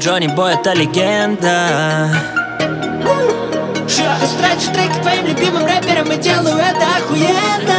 Джонни Бой — это легенда. Ты стратишь треки твоим любимым рэперам, и делаю это охуенно.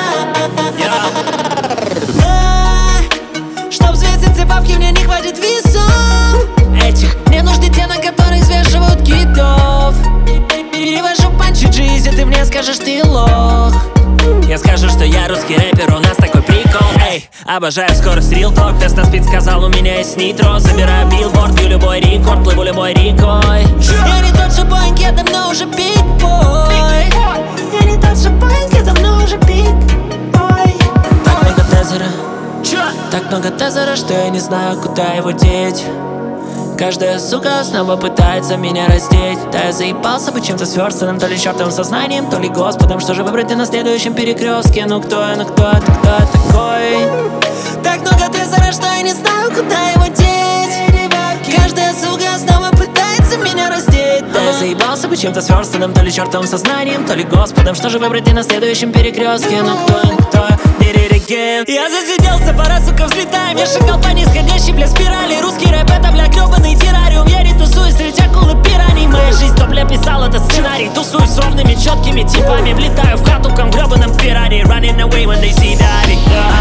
Чтоб взвесить бабки, мне не хватит весов этих. Мне нужны те, на которые взвешивают китов. Перевожу панчи Джизи, ты мне скажешь, ты лох. Я скажу, что я русский рэпер, у нас такой прикол. Эй, обожаю скорость, real talk. Тест-на-спид сказал, у меня есть нитро. Собираю билборд, бью любой рекорд, плыву любой рекой. Я не тот же боинг, я давно уже big boy. Я не тот же боинг, я давно уже big boy. Так много тезера, так много тезера, что я не знаю, куда его деть. Каждая сука снова пытается меня раздеть. Да я заебался быть чем-то сверстанным, то ли чертовым сознанием, то ли Господом. Что же выбрать на следующем перекрестке? Ну кто я, кто такой? Так много тезера, что я не знаю, куда его деть. Каждая сука снова пытается меня раздеть. Да я заебался быть чем-то сверстанным, то ли чертовым сознанием, то ли Господом. Что же выбрать на следующем перекрестке? Ну кто я, Я засиделся, пора, сука, взлетаем. Я шагал по нисходящей, бля, спирали. Русский рэп — это, бля, гребаный террариум. Я ретусуюсь среди акулы пираний. Моя жизнь, то, бля, писал, это сценарий. Тусуюсь с ровными, четкими типами. Влетаю в хату, ком гребаным Феррари. Running away when they see daddy.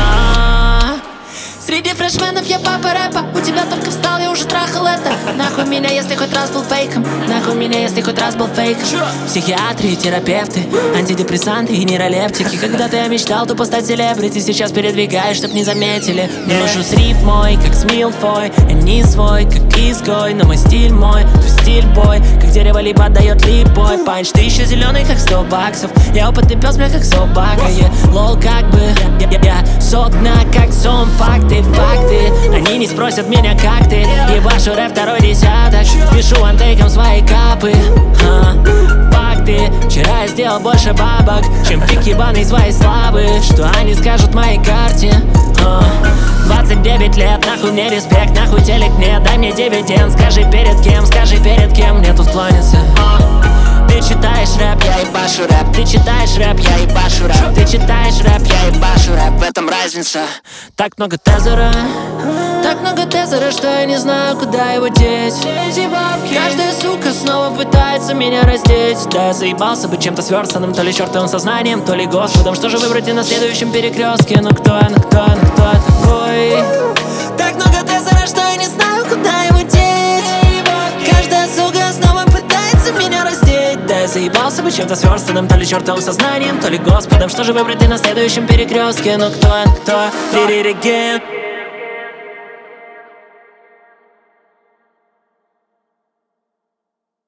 Среди фрешменов я папа рэпа. У тебя только встал, я уже трахал это. Нахуй меня, если хоть раз был фейком. Нахуй меня, если хоть раз был фейком. Психиатры, терапевты, антидепрессанты и нейролептики. Когда-то я мечтал тупо стать селебрити, сейчас передвигаюсь, чтоб не заметили. Не ношу сриф мой, как с Милфой. Я не свой, как изгой, но мой стиль мой, твой стиль бой. Как дерево липа отдает липой. Панч, ты еще зеленый, как 100 баксов. Я опытный пес, бля, как собака. Лол, как бы, я согна, как зомб. Факты, они не спросят меня, как ты. Ебашу рэп второй десяток, пишу антейком свои капы. Факты, вчера я сделал больше бабок, чем пик ебаный своей славы. Что они скажут моей карте? 29 лет, нахуй мне респект, нахуй телек нет, дай мне дивиденд. Скажи перед кем мне тут кланяться. Ты читаешь рэп, я ебашу рэп. Ты читаешь рэп, я ебашу рэп. Ты читаешь рэп, я ебашу рэп. В этом разница. Так много тезера, что я не знаю, куда его деть. Каждая сука снова пытается меня раздеть. Да я заебался быть чем-то сверстанным, то ли чертовым сознанием, то ли Господом. Что же выбрать на следующем перекрестке? Ну кто я такой? Так много тезера, что я не знаю, куда его деть. Каждая сука снова пытается меня раздеть. Да я заебался быть чем-то сверстанным, то ли чертовым сознанием, то ли Господом. Что же выбрать на следующем перекрестке? Ну кто? Did it again.